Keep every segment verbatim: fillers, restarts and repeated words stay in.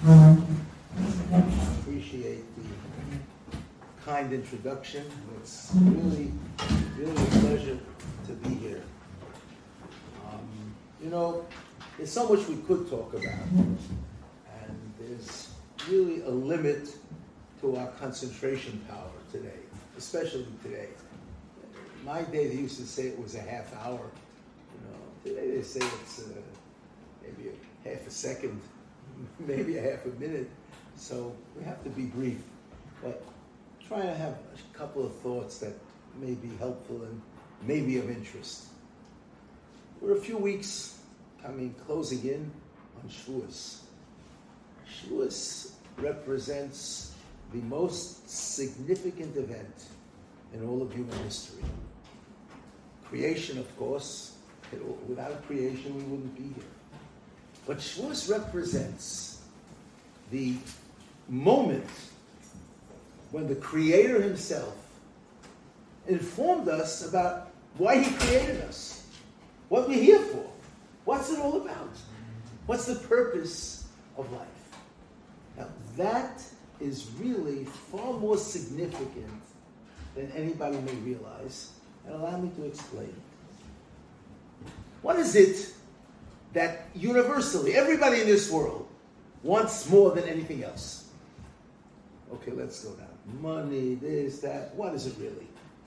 I appreciate the kind introduction. It's really, really a pleasure to be here. Um, you know, there's so much we could talk about, and there's really a limit to our concentration power today, especially today. In my day, they used to say it was a half hour. You know, today they say it's uh, maybe a half a second, maybe a half a minute. So we have to be brief, but try to have a couple of thoughts that may be helpful and maybe of interest. We're a few weeks coming, closing in on Shavuos. Shavuos represents the most significant event in all of human history. Creation, of course. Without creation, we wouldn't be here. But Shavuos represents the moment when the Creator himself informed us about why he created us, what we're here for, what's it all about, what's the purpose of life. Now, that is really far more significant than anybody may realize, and allow me to explain. What is it that universally, everybody in this world wants more than anything else? Okay, let's go down. Money, this, that. What is it really?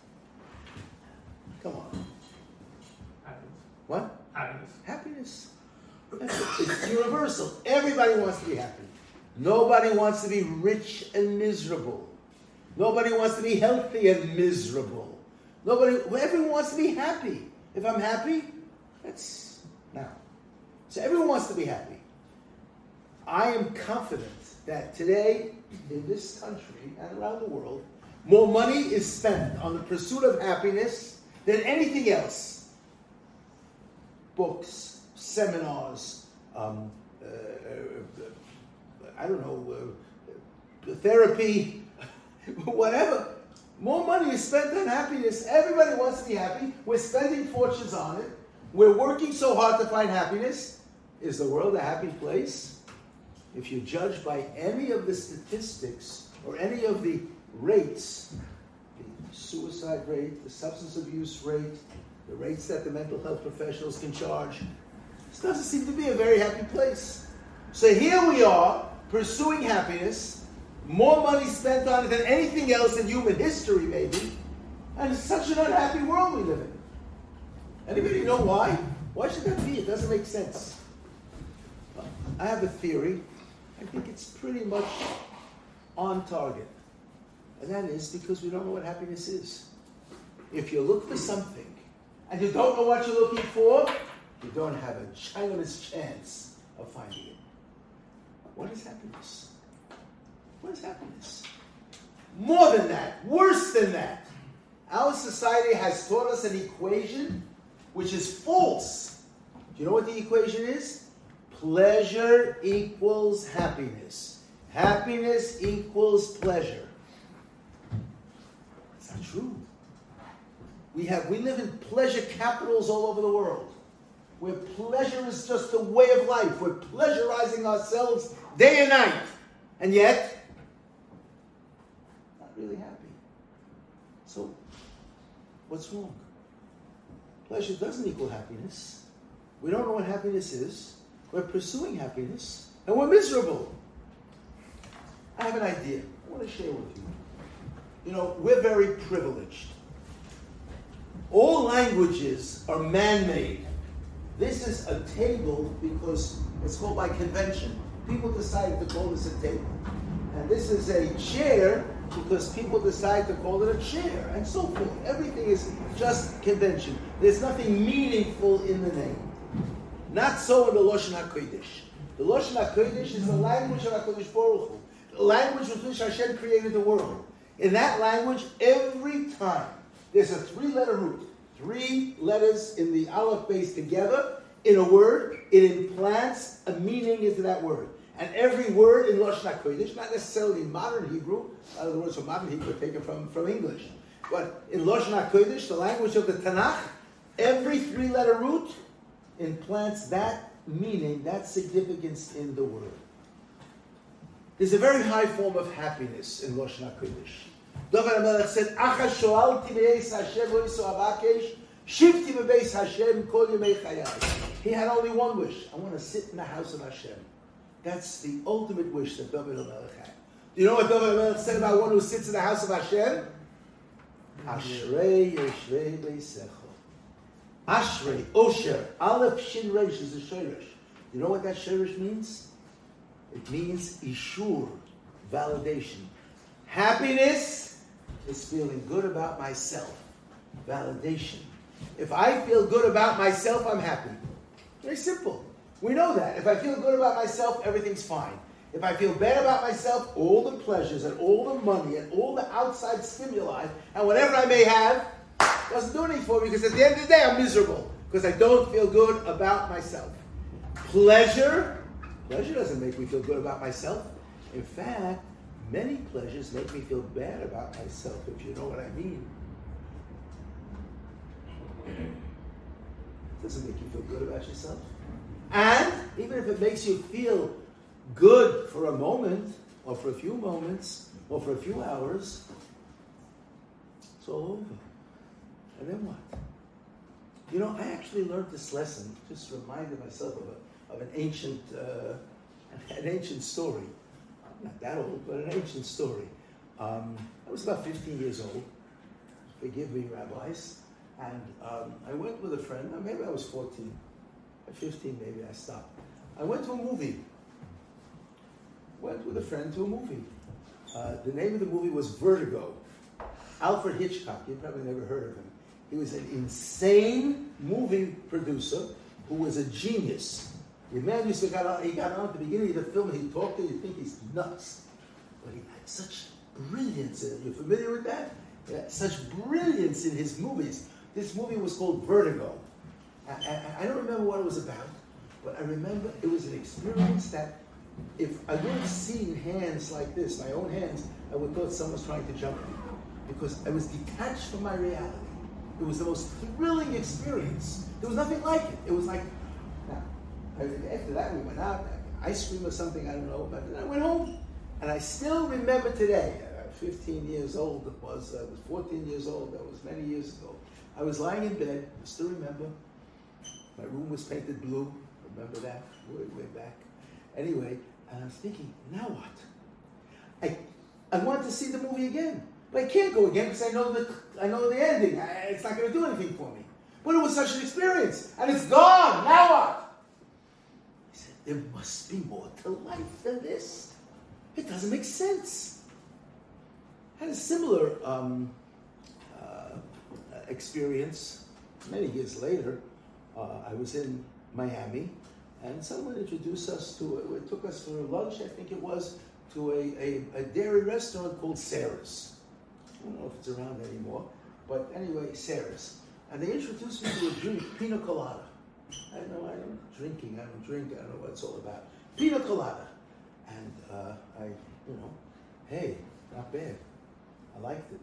Come on. Happiness. What? Happiness. Happiness. It's universal. Everybody wants to be happy. Nobody wants to be rich and miserable. Nobody wants to be healthy and miserable. Nobody, everyone wants to be happy. If I'm happy, that's now. So everyone wants to be happy. I am confident that today, in this country and around the world, more money is spent on the pursuit of happiness than anything else. Books, seminars, um, uh, uh, I don't know, uh, therapy, whatever. More money is spent on happiness. Everybody wants to be happy. We're spending fortunes on it. We're working so hard to find happiness. Is the world a happy place? If you judge by any of the statistics or any of the rates, the suicide rate, the substance abuse rate, the rates that the mental health professionals can charge, this doesn't seem to be a very happy place. So here we are, pursuing happiness, more money spent on it than anything else in human history, maybe, and it's such an unhappy world we live in. Anybody know why? Why should that be? It doesn't make sense. I have a theory. I think it's pretty much on target. And that is because we don't know what happiness is. If you look for something and you don't know what you're looking for, you don't have a Chinaman's chance of finding it. What is happiness? What is happiness? More than that, worse than that. Our society has taught us an equation which is false. Do you know what the equation is? Pleasure equals happiness. Happiness equals pleasure. It's not true. We have we live in pleasure capitals all over the world, where pleasure is just a way of life. We're pleasurizing ourselves day and night, and yet not really happy. So, what's wrong? Pleasure doesn't equal happiness. We don't know what happiness is. We're pursuing happiness, and we're miserable. I have an idea I want to share with you. You know, we're very privileged. All languages are man-made. This is a table because it's called by convention. People decided to call this a table. And this is a chair because people decide to call it a chair, and so forth. Everything is just convention. There's nothing meaningful in the name. Not so in the Lashon HaKodesh. The Lashon HaKodesh is the language of HaKadosh Baruch Hu, the language with which Hashem created the world. In that language, every time there's a three-letter root, three letters in the Aleph base together, in a word, it implants a meaning into that word. And every word in Lashon HaKodesh, not necessarily in modern Hebrew, a lot of the words from modern Hebrew are taken from, from English, but in Lashon HaKodesh, the language of the Tanakh, every three-letter root implants that meaning, that significance in the word. There's a very high form of happiness in Lashon HaKodesh. David HaMelech said, Acha shoalti be'es Hashem oiso abakesh, shivti be'es Hashem kol yemei chayai. He had only one wish. I want to sit in the house of Hashem. That's the ultimate wish that David HaMelech had. Do you know what David HaMelech said about one who sits in the house of Hashem? Ashrei yeshrei beisecho. Ashrei, Osher, Aleph Shin Reish is a Sheresh. You know what that Sheresh means? It means Ishur, validation. Happiness is feeling good about myself. Validation. If I feel good about myself, I'm happy. Very simple. We know that. If I feel good about myself, everything's fine. If I feel bad about myself, all the pleasures and all the money and all the outside stimuli and whatever I may have doesn't do anything for me, because at the end of the day, I'm miserable because I don't feel good about myself. Pleasure, pleasure doesn't make me feel good about myself. In fact, many pleasures make me feel bad about myself, if you know what I mean. It doesn't make you feel good about yourself. And even if it makes you feel good for a moment, or for a few moments, or for a few hours, it's all over. And then what? You know, I actually learned this lesson, just reminded myself of, a, of an ancient uh, an ancient story. Not that old, but an ancient story. Um, I was about fifteen years old. Forgive me, rabbis. And um, I went with a friend. Maybe I was fourteen. At fifteen, maybe I stopped. I went to a movie. Went with a friend to a movie. Uh, the name of the movie was Vertigo. Alfred Hitchcock. You've probably never heard of him. He was an insane movie producer who was a genius. The man used to get on, he got on at the beginning of the film and he talked to you, you'd think he's nuts. But he had such brilliance in it. You're familiar with that? He had such brilliance in his movies. This movie was called Vertigo. I, I, I don't remember what it was about, but I remember it was an experience that if I would have seen hands like this, my own hands, I would have thought someone was trying to jump me. Because I was detached from my reality. It was the most thrilling experience. There was nothing like it. It was like, now, after that we went out, ice cream or something, I don't know, but then I went home. And I still remember today, uh, fifteen years old it was, I was fourteen years old, that was many years ago. I was lying in bed, I still remember. My room was painted blue, remember that, way, way back. Anyway, and I was thinking, now what? I, I wanted to see the movie again. But I can't go again because I know the I know the ending. I, it's not going to do anything for me. But it was such an experience, and it's gone. Now what? He said, "There must be more to life than this. It doesn't make sense." I had a similar um, uh, experience many years later. Uh, I was in Miami, and someone introduced us to. It took us for lunch, I think it was, to a, a, a dairy restaurant called Sarah's. I don't know if it's around anymore, but anyway, Sarah's. And they introduced me to a drink, pina colada. I don't know, I don't drinking, I don't drink, I don't know what it's all about. Pina colada. And uh, I, you know, hey, not bad. I liked it.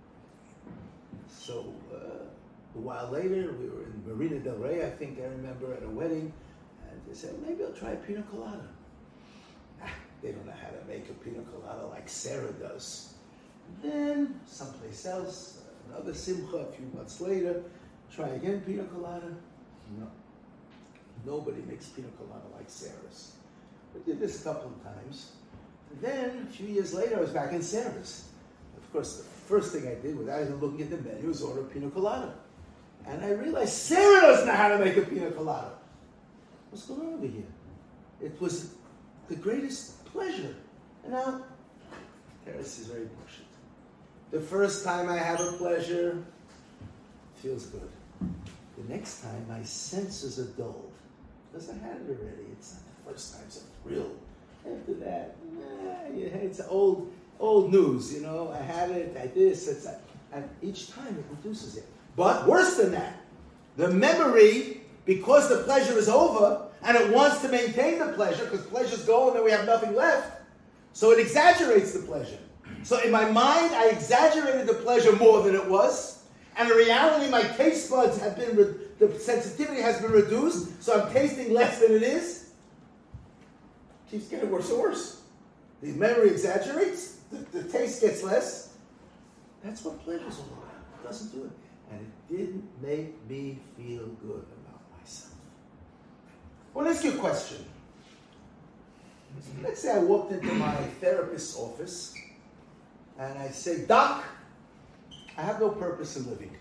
So uh, a while later, we were in Marina del Rey, I think I remember, at a wedding, and they said, maybe I'll try a pina colada. Ah, they don't know how to make a pina colada like Sarah does. Then, someplace else, another simcha, a few months later, try again pina colada. No. Nobody makes pina colada like Sarah's. We did this a couple of times. And then, a few years later, I was back in Sarah's. Of course, the first thing I did without even looking at the menu was order pina colada. And I realized Sarah doesn't know how to make a pina colada. What's going on over here? It was the greatest pleasure. And now, Paris is very bullshit. The first time I have a pleasure, feels good. The next time, my senses are dulled. Because I had it already. It's not the first time, it's a thrill. After that, nah, it's old old news, you know. I had it, I this, it's that. And each time it reduces it. But worse than that, the memory, because the pleasure is over, and it wants to maintain the pleasure, because pleasure's go and then we have nothing left, so it exaggerates the pleasure. So in my mind, I exaggerated the pleasure more than it was, and in reality, my taste buds have been, re- the sensitivity has been reduced, so I'm tasting less than it is. Keeps getting worse and worse. The memory exaggerates, the, the taste gets less. That's what pleasure's all about. It doesn't do it. And it didn't make me feel good about myself. Well, let's ask you a question. Let's say I walked into my therapist's office and I say, Doc, I have no purpose in living.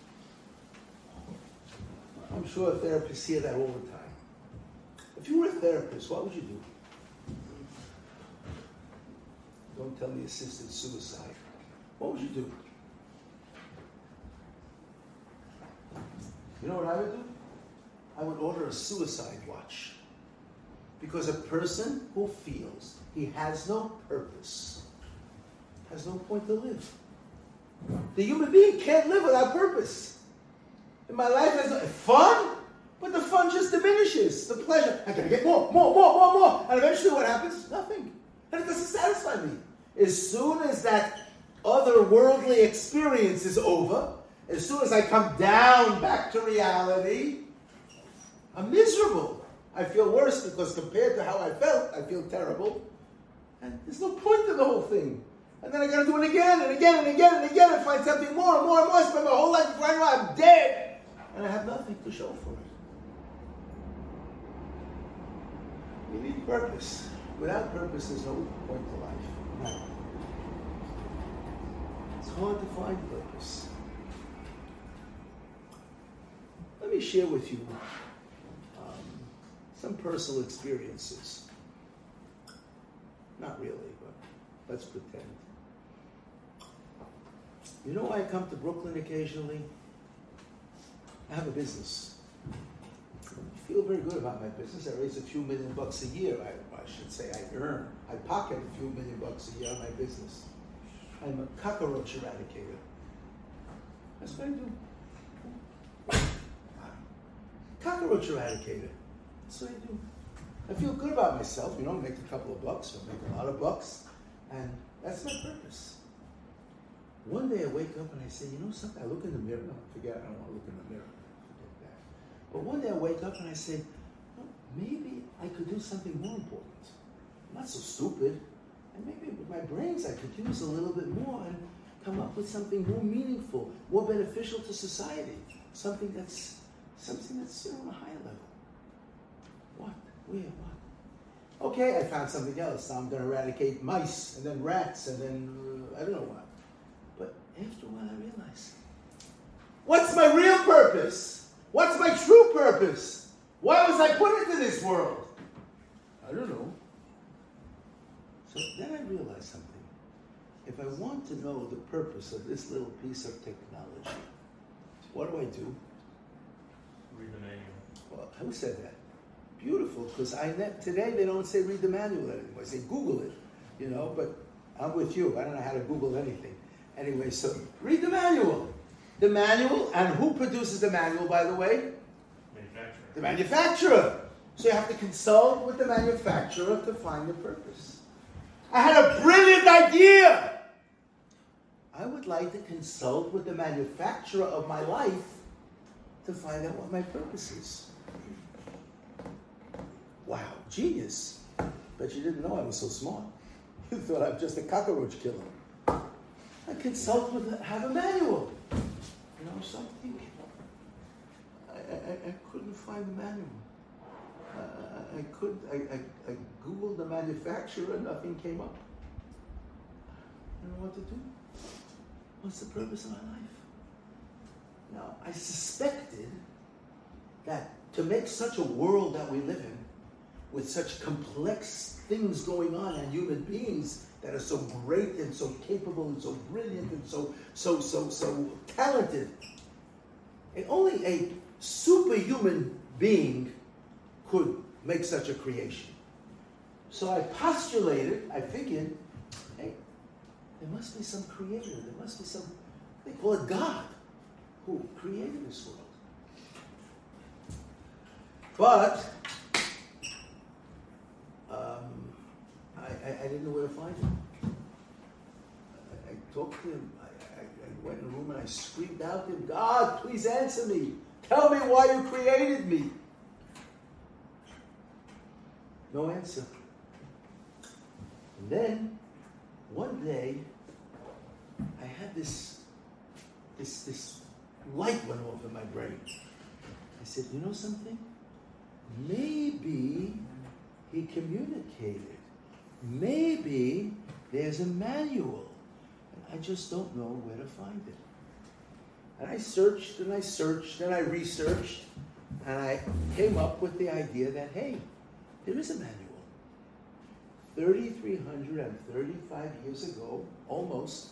I'm sure therapists hear that all the time. If you were a therapist, what would you do? Don't tell me assisted suicide. What would you do? You know what I would do? I would order a suicide watch. Because a person who feels he has no purpose has no point to live. The human being can't live without purpose. And my life has no fun, but the fun just diminishes. The pleasure, I gotta get more, more, more, more, more. And eventually what happens? Nothing. And it doesn't satisfy me. As soon as that otherworldly experience is over, as soon as I come down back to reality, I'm miserable. I feel worse because compared to how I felt, I feel terrible. And there's no point in the whole thing. And then I gotta do it again and again and again and again and find something more and more and more. I spend my whole life right now, I'm dead. And I have nothing to show for it. We need purpose. Without purpose, there's no point to life. No. It's hard to find purpose. Let me share with you um, some personal experiences. Not really, but let's pretend. You know why I come to Brooklyn occasionally? I have a business. I feel very good about my business. I raise a few million bucks a year. I, I should say I earn. I pocket a few million bucks a year on my business. I'm a cockroach eradicator. That's what I do. Cockroach eradicator. That's what I do. I feel good about myself. You know, make a couple of bucks, or make a lot of bucks. And that's my purpose. One day I wake up and I say, you know something? I look in the mirror. No, forget it. I don't want to look in the mirror. Forget that. But one day I wake up and I say, oh, maybe I could do something more important. I'm not so stupid. And maybe with my brains I could use a little bit more and come up with something more meaningful, more beneficial to society. Something that's something that's you know, on a higher level. What? Where? What? Okay, I found something else. Now I'm going to eradicate mice and then rats and then uh, I don't know what. But after a while I realized, what's my real purpose? What's my true purpose? Why was I put into this world? I don't know. So then I realized something. If I want to know the purpose of this little piece of technology, what do I do? Read the manual. Well, who said that? Beautiful, because I ne- today they don't say read the manual anymore. They say Google it, you know, but I'm with you. I don't know how to Google anything. Anyway, so read the manual. The manual, and who produces the manual, by the way? Manufacturer. The manufacturer. So you have to consult with the manufacturer to find the purpose. I had a brilliant idea. I would like to consult with the manufacturer of my life to find out what my purpose is. Wow, genius. Bet you didn't know I was so smart. You thought I was just a cockroach killer. I consult with, have a manual. You know something? I, I, I couldn't find the manual. Uh, I could. I, I, I Googled the manufacturer and nothing came up. I don't know what to do. What's the purpose of my life? Now, I suspected that to make such a world that we live in, with such complex things going on and human beings that are so great and so capable and so brilliant and so so so so talented, and only a superhuman being could make such a creation. So I postulated, I figured, hey, there must be some creator, there must be some, they call it God, who created this world. But um, I, I, I didn't know where to find him. I, I talked to him. I, I, I went in the room and I screamed out to him, God, please answer me. Tell me why you created me. No answer. And then, one day, I had this, this, this light went off in my brain. I said, you know something? Maybe he communicated. Maybe there's a manual. And I just don't know where to find it. And I searched and I searched and I researched. And I came up with the idea that, hey, there is a manual. three thousand three hundred thirty-five years ago, almost,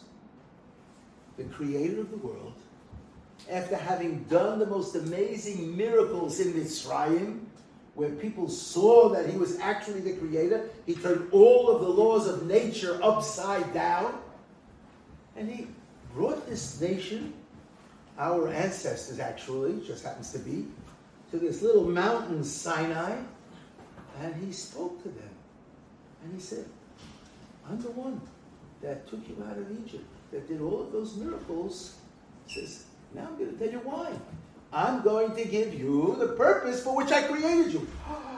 the creator of the world, after having done the most amazing miracles in Mitzrayim, where people saw that he was actually the creator, he turned all of the laws of nature upside down, and he brought this nation, our ancestors actually, just happens to be, to this little mountain Sinai, and he spoke to them. And he said, I'm the one that took you out of Egypt, that did all of those miracles. He says, now I'm going to tell you why. I'm going to give you the purpose for which I created you.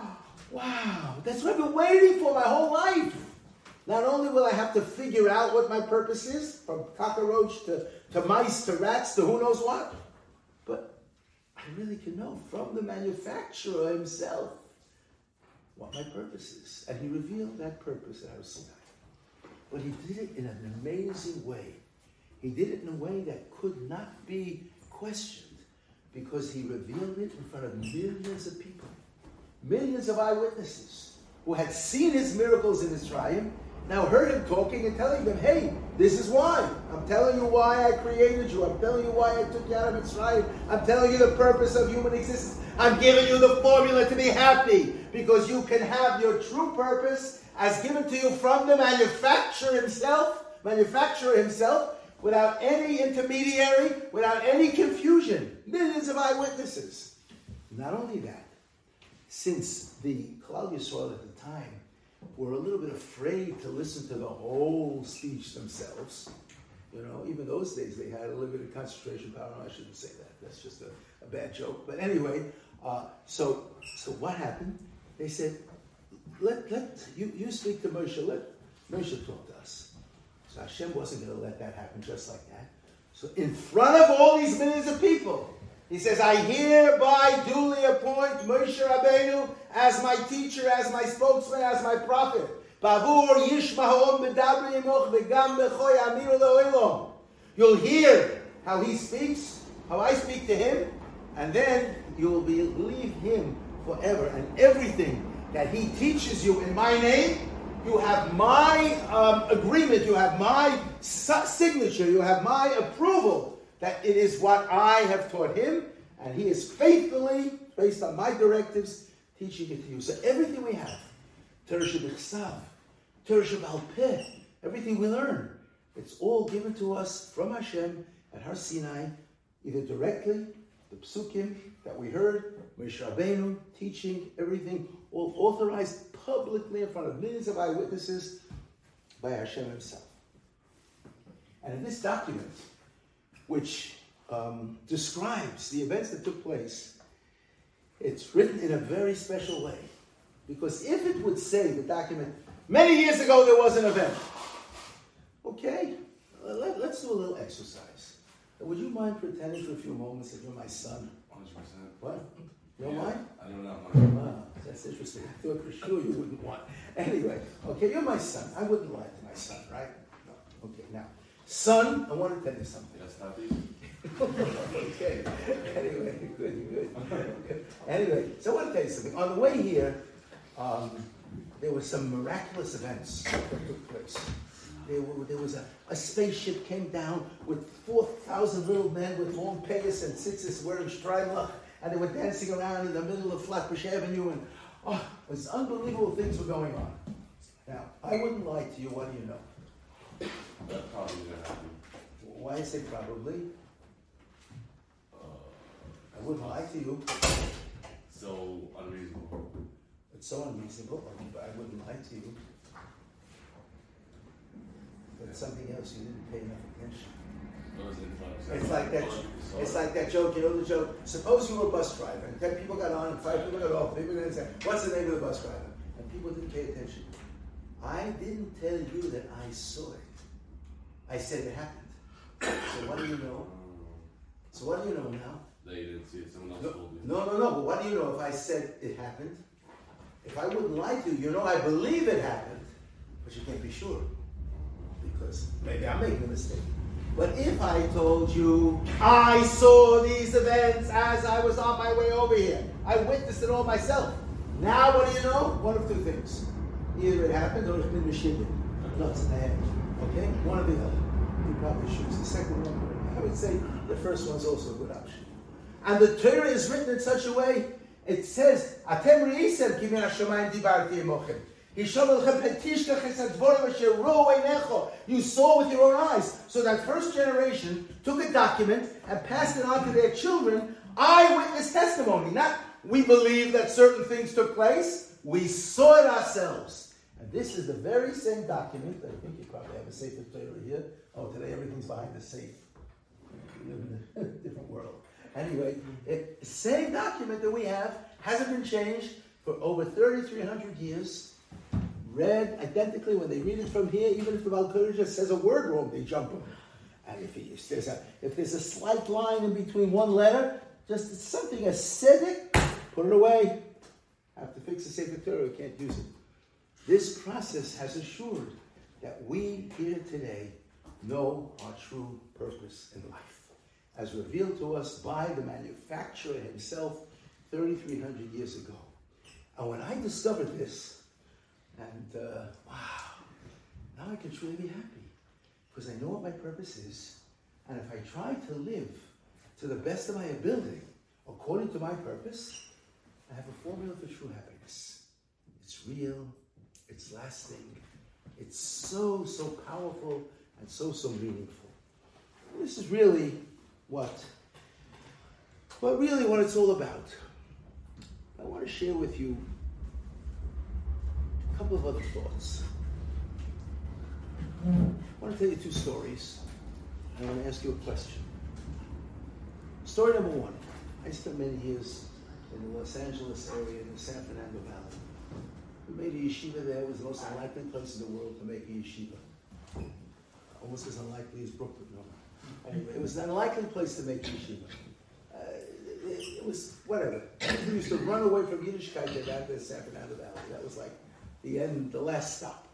Wow, that's what I've been waiting for my whole life. Not only will I have to figure out what my purpose is, from cockroach to, to mice to rats to who knows what, but I really can know from the manufacturer himself what my purpose is. And he revealed that purpose at Har Sinai. But he did it in an amazing way. He did it in a way that could not be questioned, because he revealed it in front of millions of people. Millions of eyewitnesses who had seen his miracles in Mitzrayim, now heard him talking and telling them, hey, this is why. I'm telling you why I created you. I'm telling you why I took you out of Mitzrayim. I'm telling you the purpose of human existence. I'm giving you the formula to be happy, because you can have your true purpose as given to you from the manufacturer himself, manufacturer himself, without any intermediary, without any confusion. Millions of eyewitnesses. Not only that, since the Klal Yisrael at the time were a little bit afraid to listen to the whole speech themselves, you know, even those days they had a limited concentration power. No, I shouldn't say that. That's just a, a bad joke. But anyway, uh, so so what happened? They said, let let you, you speak to Moshe. Let Moshe talk to us. So Hashem wasn't going to let that happen just like that. So in front of all these millions of people, he says, I hereby duly appoint Moshe Rabbeinu as my teacher, as my spokesman, as my prophet. You'll hear how he speaks, how I speak to him, and then you will believe him forever. And everything that he teaches you in my name, you have my um, agreement, you have my su- signature, you have my approval that it is what I have taught him, and he is faithfully, based on my directives, teaching it to you. So everything we have, Torah Shebechsav, Torah Shebal Peh, everything we learn, it's all given to us from Hashem at Har Sinai, either directly, the psukim that we heard, Moshe Rabbeinu teaching everything, all authorized publicly in front of millions of eyewitnesses by Hashem himself. And in this document, which um, describes the events that took place, it's written in a very special way. Because if it would say, the document, many years ago there was an event, okay, let, let's do a little exercise. Would you mind pretending for a few moments that you're my son? one hundred percent. What? You don't yeah, mind? I don't know. Wow, that's interesting. I thought for sure you wouldn't want. Anyway, okay, you're my son. I wouldn't lie to my son, right? No. Okay, now, son, I want to tell you something. That's not easy. Okay. Anyway, good, good, good. Anyway, so I want to tell you something. On the way here, um, there were some miraculous events that took place. There, were, there was a, a spaceship came down with four thousand little men with long pegas and tzitzis wearing streimlach, and they were dancing around in the middle of Flatbush Avenue, and oh, it was unbelievable things were going on. Now, I wouldn't lie to you. What do you know? That probably didn't happen. Why I say probably? I wouldn't lie to you. So unreasonable. It's so unreasonable, but I wouldn't lie to you. But something else, you didn't pay enough attention. Those in front. It's like that. It's like that joke. You know the joke. Suppose you were a bus driver, and ten people got on, and five people got off. People didn't say, "What's the name of the bus driver?" And people didn't pay attention. I didn't tell you that I saw it. I said it happened. So what do you know? So what do you know now? That you didn't see it, someone else No, told you. no, no, no, but what do you know if I said it happened? If I wouldn't lie to you, you know I believe it happened, but you can't be sure. Because maybe I'm making a mistake. But if I told you, I saw these events as I was on my way over here, I witnessed it all myself. Now what do you know? One of two things. Either it happened or it's been mashibid. Nuts in the head. Okay? One or the other. You probably choose the second one. I would say the first one's also a good option. And the Torah is written in such a way, it says, Atem re'isem ki min hashamayim dibarti emochem. You saw with your own eyes. So that first generation took a document and passed it on to their children. Eyewitness testimony. Not we believe that certain things took place. We saw it ourselves. And this is the very same document. I think you probably have a safe Torah here. Oh, today everything's behind the safe. We live in a different world. Anyway, it, the same document that we have hasn't been changed for over thirty-three hundred years. Read identically when they read it from here, even if the Balkuri just says a word wrong, they jump on it. And if, he, if, there's a, if there's a slight line in between one letter, just something acidic, put it away. Have to fix the Sefer Torah, we can't use it. This process has assured that we here today know our true purpose in life, as revealed to us by the manufacturer himself thirty-three hundred years ago. And when I discovered this, and uh, wow, now I can truly be happy, because I know what my purpose is, and if I try to live to the best of my ability, according to my purpose, I have a formula for true happiness. It's real, it's lasting, it's so, so powerful, and so, so meaningful. This is really what, but really what it's all about. I want to share with you a couple of other thoughts. I want to tell you two stories, and I want to ask you a question. Story number one. I spent many years in the Los Angeles area, in the San Fernando Valley. We made a yeshiva there. It was the most unlikely place in the world to make a yeshiva. Almost as unlikely as Brooklyn. No. Anyway, it was an unlikely place to make a yeshiva. Uh, it, it was, whatever. We used to run away from Yiddishkeit to down to the San Fernando Valley. That was like the end, the last stop.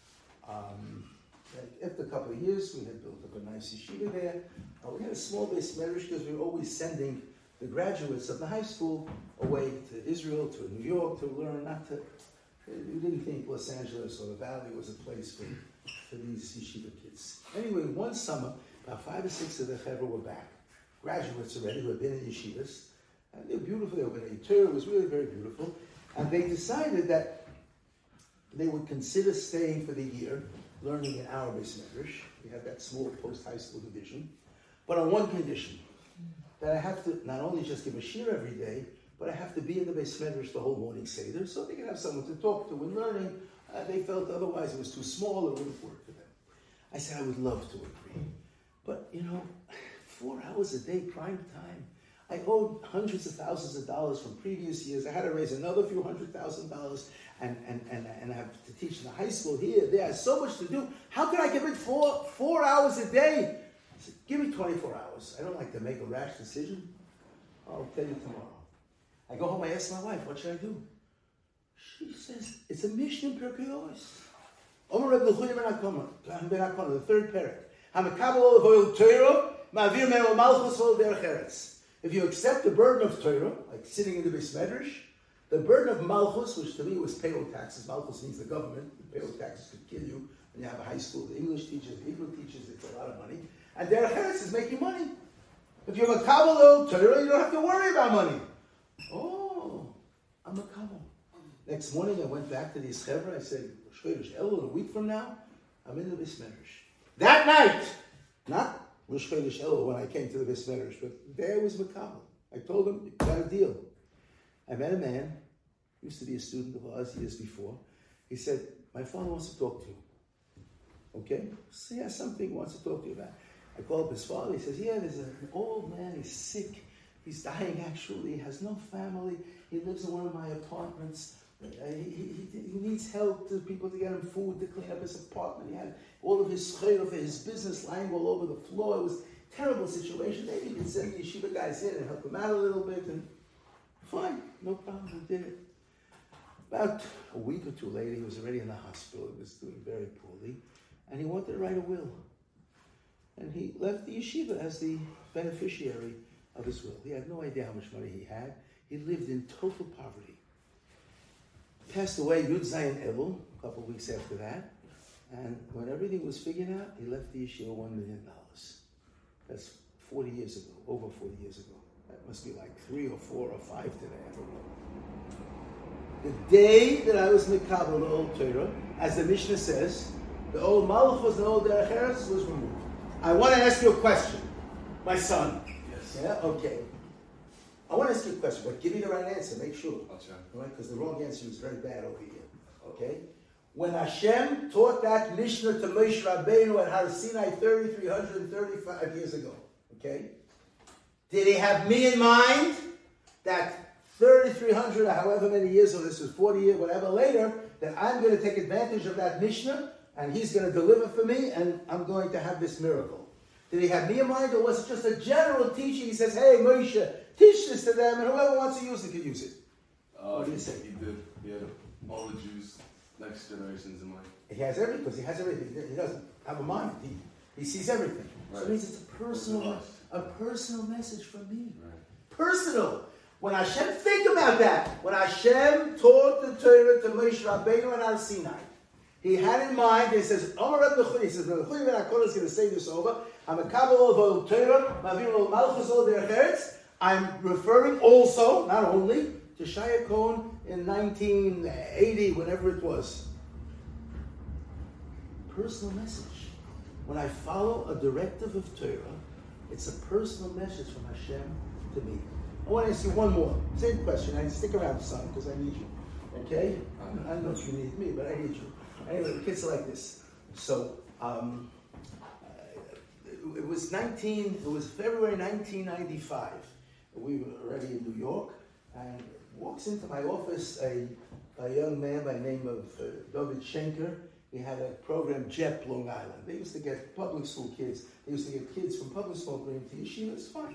Um, after a couple of years, we had built up a nice yeshiva there. Uh, we had a small base medrash because we were always sending the graduates of the high school away to Israel, to New York, to learn. Not to, we didn't think Los Angeles or the Valley was a place for, for these yeshiva kids. Anyway, one summer, about five or six of the chevra were back. Graduates already who had been in yeshivas. And they were beautiful. They were in a Torah. It was really very beautiful. And they decided that they would consider staying for the year, learning in our base medrash. We had that small post-high school division. But on one condition, that I have to not only just give a shir every day, but I have to be in the base medrash the whole morning seder, so they can have someone to talk to when learning. Uh, they felt otherwise it was too small, it wouldn't work for them. I said I would love to agree. But, you know, four hours a day, prime time. I owed hundreds of thousands of dollars from previous years. I had to raise another few hundred thousand dollars and, and, and, and I have to teach in the high school here, there. I have so much to do. How can I give it four, four hours a day? I said, give me twenty-four hours. I don't like to make a rash decision. I'll tell you tomorrow. I go home, I ask my wife, what should I do? She says, it's a mission in Pirkei Avos. Omer Reb Nechunya ben Hakama, ben Hakama, the third parak. Hamakabel ol avoil Torah, ma'avir me'ol malchus ol derech eretz. If you accept the burden of Torah, like sitting in the Beis Medrash, the burden of malchus, which to me was payroll taxes. Malchus means the government. Payroll taxes could kill you. When you have a high school, the English teachers, the Hebrew teachers, it's a lot of money. And derech eretz is making money. If you're a makabel Torah, you don't have to worry about money. Oh, I'm a makabel. Next morning, I went back to the Chevra. I said, Rosh Elul, a week from now, I'm in the Beis Medrash. That night, not Rosh Chodesh Elul when I came to the Beis Medrash, but there was makabel. I told him, you got a deal. I met a man, used to be a student of ours years before. He said, my father wants to talk to you. Okay? So he has something he wants to talk to you about. I called up his father. He says, yeah, there's an old man. He's sick. He's dying, actually. He has no family. He lives in one of my apartments. Uh, he, he, he needs help to people to get him food, to clean up his apartment. He had all of his schayr for his business lying all over the floor. It was a terrible situation. Maybe you could send the yeshiva guys in and help him out a little bit. And fine, no problem. He did it. About a week or two later, he was already in the hospital. He was doing very poorly. And he wanted to write a will. And he left the yeshiva as the beneficiary of his will. He had no idea how much money he had. He lived in total poverty. Passed away Yud Zayin Elul, a couple of weeks after that. And when everything was figured out, he left the yeshiva one million dollars. That's forty years ago, over forty years ago. That must be like three or four or five today, I don't know. The day that I was Mekabel, the old Torah, as the Mishnah says, the old Malchus and the old Derech Eretz was removed. I want to ask you a question, my son. Yes. Yeah? Okay. I want to ask you a question, but give me the right answer, make sure. I'll try. All right? Because the wrong answer is very bad over here. Okay? When Hashem taught that Mishnah to Moshe Rabbeinu at Har Sinai three thousand three hundred thirty-five years ago, okay? Did he have me in mind that thirty-three hundred or however many years, or this was forty years, whatever later, that I'm going to take advantage of that Mishnah and he's going to deliver for me and I'm going to have this miracle? Did he have me in mind, or was it just a general teaching? He says, hey, Moshe, teach this to them and whoever wants to use it can use it. Uh, What do you he, say? He did. He had all the Jews, next generations in mind. He has everything, because he has everything. He doesn't have a mind. He, he sees everything. So Right. it means it's a personal, Personal. a personal message from me. Right. Personal. When Hashem, think about that. When Hashem taught the Torah to Moshe Rabbeinu and Har Sinai, he had in mind, he says, Amar Reb Nechuni, he says, Reb Nechuni ben Akol is going to say this over. I'm a Kabbalah of Torah, Mavir ol Malchus ol Derech Eretz. I'm referring also, not only, to Shaya Cohen in nineteen eighty, whenever it was. Personal message. When I follow a directive of Torah, it's a personal message from Hashem to me. I want to ask you one more. Same question. I stick around, son, because I need you. Okay? I don't know if you need me, but I need you. Anyway, the kids are like this. So, um, uh, it was nineteen. It was February nineteen ninety-five. We were already in New York, and walks into my office a, a young man by the name of uh, David Schenker. He had a program, J E P Long Island. They used to get public school kids. They used to get kids from public school going to yeshiva. It's fine.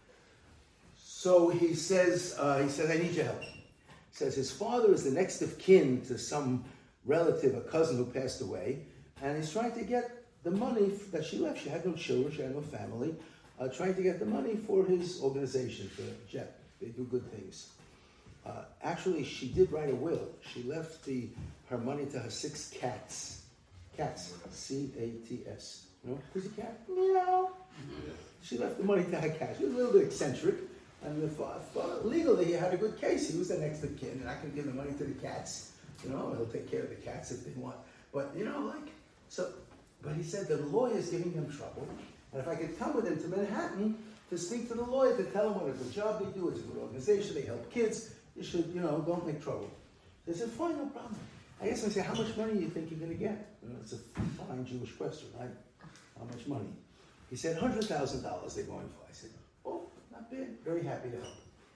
So he says, uh, he says, I need your help. He says his father is the next of kin to some relative, a cousin who passed away, and he's trying to get the money that she left. She had no children, she had no family, uh, trying to get the money for his organization, for J E P. They do good things. Uh, actually, she did write a will. She left the her money to her six cats. Cats. C A T S. You know, who's a cat? Meow. She left the money to her cat. She was a little bit eccentric. And the fa- fa- legally, he had a good case. He was the next of kin, and I can give the money to the cats. You know, he'll take care of the cats if they want. But, you know, like, so, but he said the lawyer's giving him trouble. And if I could come with him to Manhattan to speak to the lawyer, to tell him what a good job they do, it's a good organization, they help kids, you should, you know, don't make trouble. They said, fine, no problem. I guess I said, how much money do you think you're going to get? You know, it's a fine Jewish question, right? How much money? He said, one hundred thousand dollars they're going for. I said, oh, not bad. Very happy to help.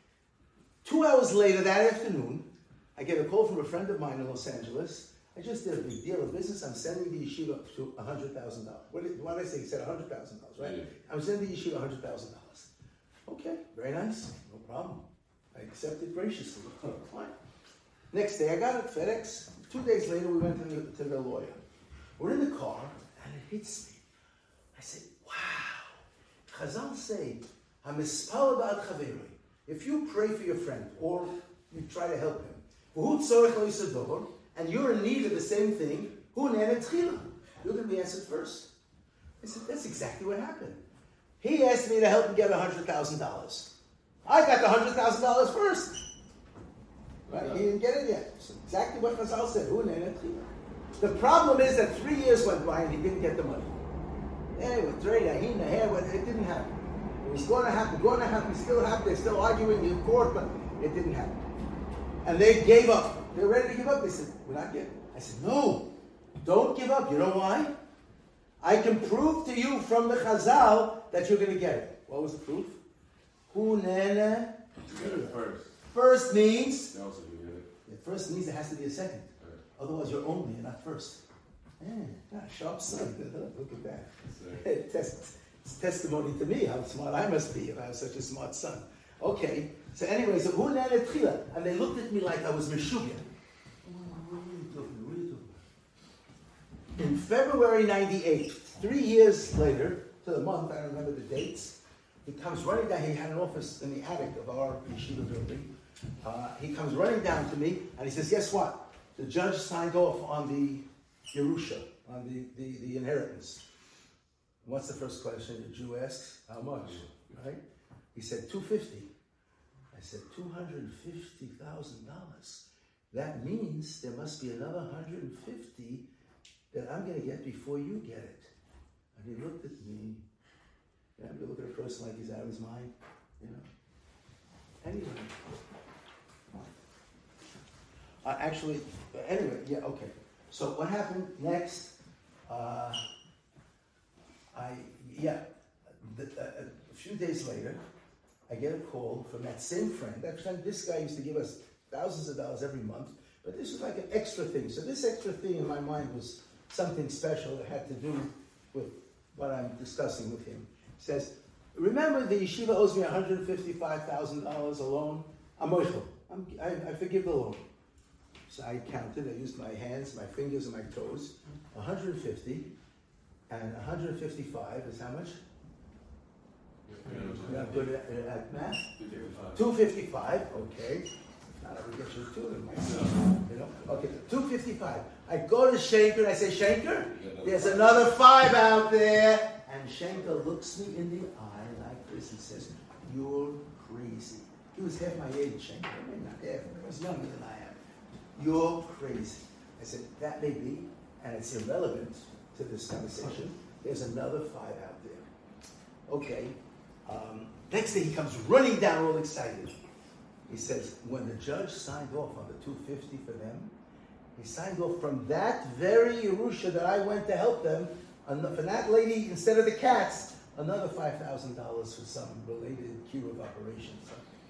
Two hours later that afternoon, I get a call from a friend of mine in Los Angeles. I just did a big deal of business. I'm sending the yeshiva to one hundred thousand dollars. What did, what did I say? He said one hundred thousand dollars, right? Yeah. I'm sending the yeshiva one hundred thousand dollars. Okay, very nice. No problem. I accepted graciously. Fine. Next day, I got it, FedEx. Two days later, we went to the, to the lawyer. We're in the car, and it hits me. I said, wow. Chazal say, HaMispal ba'ad chaveri. If you pray for your friend, or you try to help him, v'hu tzorech lo yisador, and you're in need of the same thing, hu ne'enet tchila. You're going to be answered first. I said, that's exactly what happened. He asked me to help him get one hundred thousand dollars. I got the one hundred thousand dollars first. Right? He didn't get it yet. So exactly what Chazal said. Hu ne'enet tchila. The problem is that three years went by and he didn't get the money. Anyway, it didn't happen. It was going to happen, going to happen, still happened. They're still arguing in court, but it didn't happen. And they gave up. They were ready to give up. They said, we're not getting it. I said, no, don't give up. You know why? I can prove to you from the Chazal that you're going to get it. What was the proof? Hu nene. You got it first. First means, They also can get it. first means there has to be a second. Otherwise, you're only, you're not first. Yeah, yeah, sharp son. Look at that. Test, it's testimony to me how smart I must be if I have such a smart son. Okay, so anyway, so who and they looked at me like I was Meshuggah. In February ninety-eight, three years later, to the month, I don't remember the dates, he comes running down. He had an office in the attic of our yeshiva building. Uh, he comes running down to me and he says, guess what? The judge signed off on the Yerusha, on the, the, the inheritance. What's the first question the Jew asks? How much? Right? He said two hundred fifty thousand dollars. I said two hundred fifty thousand dollars. That means there must be another one hundred fifty that I'm going to get before you get it. And he looked at me. Yeah, you look at a person like he's out of his mind, you know. Anyway. Uh, actually, anyway, yeah, okay. So what happened next? Uh, I, yeah, the, uh, a few days later, I get a call from that same friend. That friend, this guy used to give us thousands of dollars every month, but this was like an extra thing. So this extra thing in my mind was something special that had to do with what I'm discussing with him. He says, remember the yeshiva owes me one hundred fifty-five thousand dollars a loan? I'm moichel. I'm, I, I forgive the loan. So I counted, I used my hands, my fingers, and my toes. one hundred fifty, and one hundred fifty-five is how much? You're not good at, at math? two hundred fifty-five, okay. Not ever get you two of them myself. You know? Okay, two hundred fifty-five. I go to Shanker and I say, Shanker, there's another five out there. And Shanker looks me in the eye like this and says, you're crazy. He was half my age, Shanker. I mean, not half, he was younger than I am. You're crazy. I said, that may be, and it's irrelevant to this conversation. There's another five out there. Okay. Um, next day he comes running down all excited. He says, when the judge signed off on the two hundred fifty for them, he signed off from that very Yerusha that I went to help them, and for that lady, instead of the cats, another five thousand dollars for some related kiruv operations.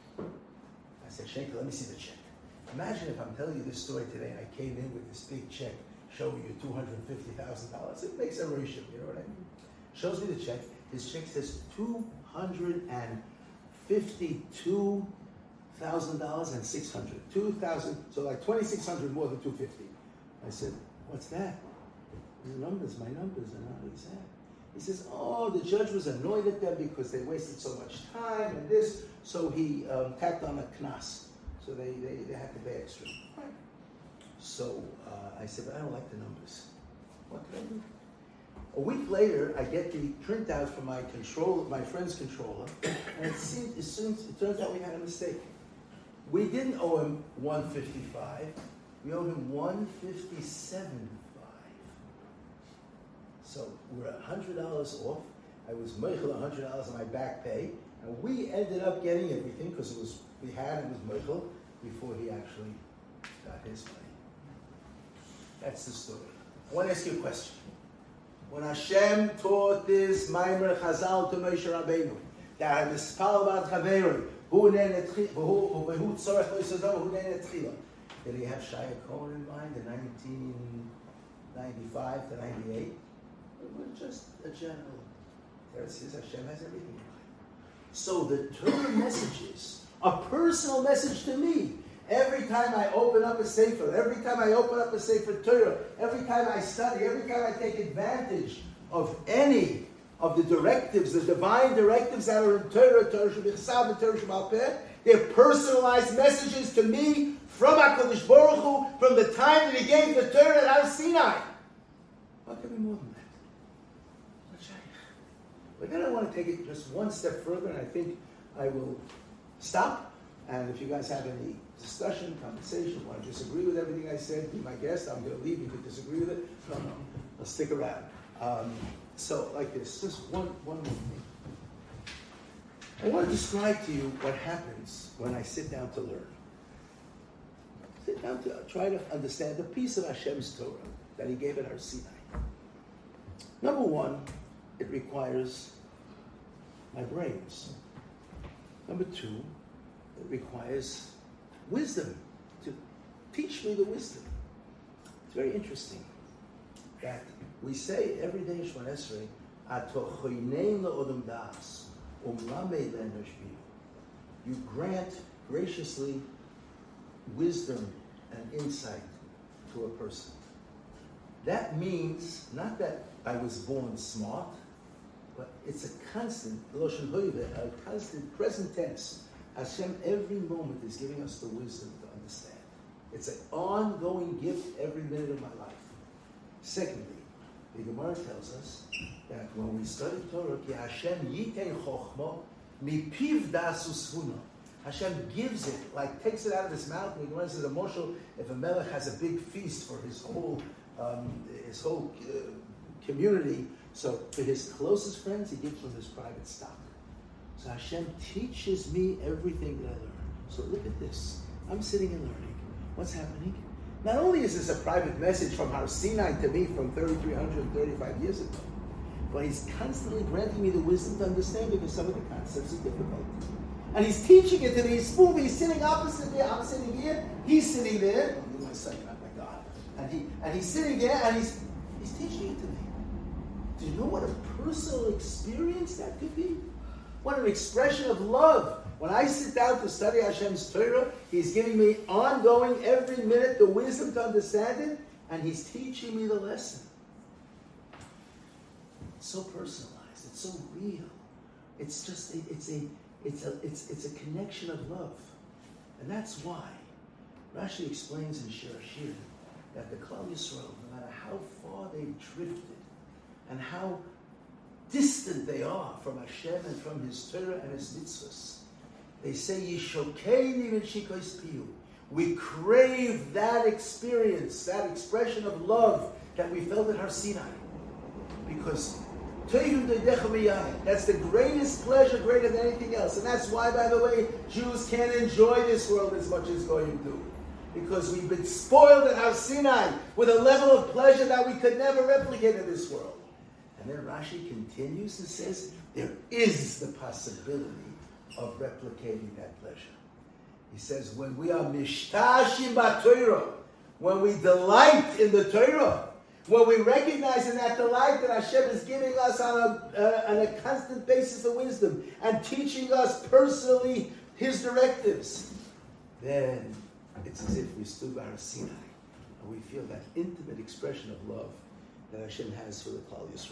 I said, Shanker, let me see the check. Imagine if I'm telling you this story today and I came in with this big check showing you two hundred fifty thousand dollars. It makes a ratio, you know what I mean? Shows me the check. His check says two hundred fifty-two thousand dollars and six hundred dollars. two thousand dollars, so like twenty-six hundred dollars more than two hundred fifty dollars. I said, what's that? His numbers, my numbers are not exact. He says, oh, the judge was annoyed at them because they wasted so much time and this, so he um, tacked on a knas. So they, they, they had to pay extra. So uh, I said, but I don't like the numbers. What can I do? A week later, I get the printout from my control, my friend's controller, and it seems, it seems, it turns out we had a mistake. We didn't owe him one hundred fifty-five. We owed him one hundred fifty-seven point five. So we're one hundred dollars off. I was meichel one hundred dollars on my back pay, and we ended up getting everything because it was we had it was meichel before he actually got his money. That's the story. I want to ask you a question. When Hashem taught this Maimer Chazal to Moshe Rabbeinu, that I mispal about Chaveri, who who tzorech loisodom, who netchila. Did he have Shaya Cohen in mind in nineteen ninety-five to ninety-eight? It was just a general. There it says Hashem has everything in mind. So the Torah messages, a personal message to me. Every time I open up a Sefer, every time I open up a Sefer Torah, every time I study, every time I take advantage of any of the directives, the divine directives that are in Torah, Torah Shebechsav and Torah Shebaal Peh, they're personalized messages to me from HaKadosh Baruch Hu, from the time that He gave the Torah at Har Sinai. What can be more than that? But then I want to take it just one step further, and I think I will stop. And if you guys have any discussion, conversation, want to disagree with everything I said, be my guest. I'm going to leave. You could disagree with it. No, no. I'll stick around. Um, so, like this, just one, one more thing. I want to describe to you what happens when I sit down to learn. Sit down to try to understand the piece of Hashem's Torah that He gave at Har Sinai. Number one, it requires my brains. Number two, it requires wisdom to teach me the wisdom. It's very interesting that we say every day in Shemona Esrei, Atochoinein le'odam das, umlamei le'noshbiyu. You grant graciously wisdom and insight to a person. That means not that I was born smart, but it's a constant, a constant present tense. Hashem every moment is giving us the wisdom to understand. It's an ongoing gift every minute of my life. Secondly, the Gemara tells us that when we study Torah, Ki Hashem yitein chochma mipiv das usvuna. Hashem gives it, like takes it out of his mouth. And the Gemara says, a moshel, if a melech has a big feast for his whole, um, his whole uh, community, so to his closest friends, he gives from his private stock. So Hashem teaches me everything that I learn. So look at this. I'm sitting and learning. What's happening? Not only is this a private message from Har Sinai to me from three thousand three hundred thirty-five years ago, but he's constantly granting me the wisdom to understand because some of the concepts are difficult. And he's teaching it to me. He's moving. He's sitting opposite me. I'm sitting here. He's sitting there. Oh, my son, oh my God. And he and he's sitting there and he's he's teaching it to me. Do you know what a personal experience that could be? What an expression of love. When I sit down to study Hashem's Torah, he's giving me ongoing, every minute, the wisdom to understand it, and he's teaching me the lesson. It's so personalized. It's so real. It's just, a, it's a, it's a, it's, it's a connection of love. And that's why Rashi explains in Shir Hashir that the Klal Yisrael, no matter how far they've drifted, and how distant they are from Hashem and from His Torah and His mitzvahs. They say, Yishokeini v'shikois piyu. We crave that experience, that expression of love that we felt at Har Sinai. Because that's the greatest pleasure, greater than anything else. And that's why, by the way, Jews can't enjoy this world as much as Goyim do. Because we've been spoiled at Har Sinai with a level of pleasure that we could never replicate in this world. And then Rashi continues and says, there is the possibility of replicating that pleasure. He says, when we are mishtashim b'Torah, when we delight in the Torah, when we recognize in that delight that Hashem is giving us on a, uh, on a constant basis of wisdom and teaching us personally His directives, then it's as if we stood by Har Sinai and we feel that intimate expression of love that Hashem has for the Klal Yisrael.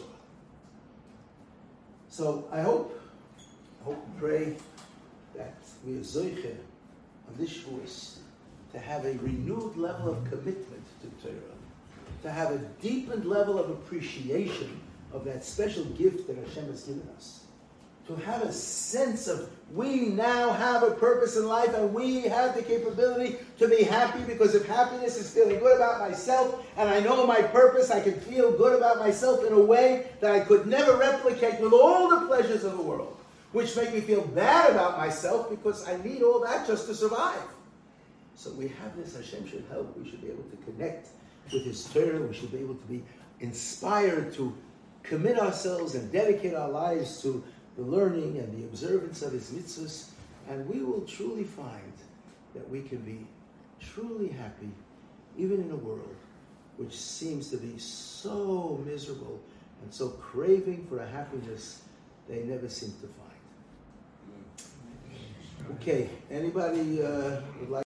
So I hope, I hope and pray that we are zoiche on this Shavuos to have a renewed level of commitment to Torah, to have a deepened level of appreciation of that special gift that Hashem has given us, to have a sense of we now have a purpose in life and we have the capability to be happy, because if happiness is feeling good about myself and I know my purpose, I can feel good about myself in a way that I could never replicate with all the pleasures of the world, which make me feel bad about myself because I need all that just to survive. So we have this, Hashem should help, we should be able to connect with His Torah, we should be able to be inspired to commit ourselves and dedicate our lives to the learning and the observance of His mitzvahs, and we will truly find that we can be truly happy, even in a world which seems to be so miserable and so craving for a happiness they never seem to find. Okay, anybody uh, would like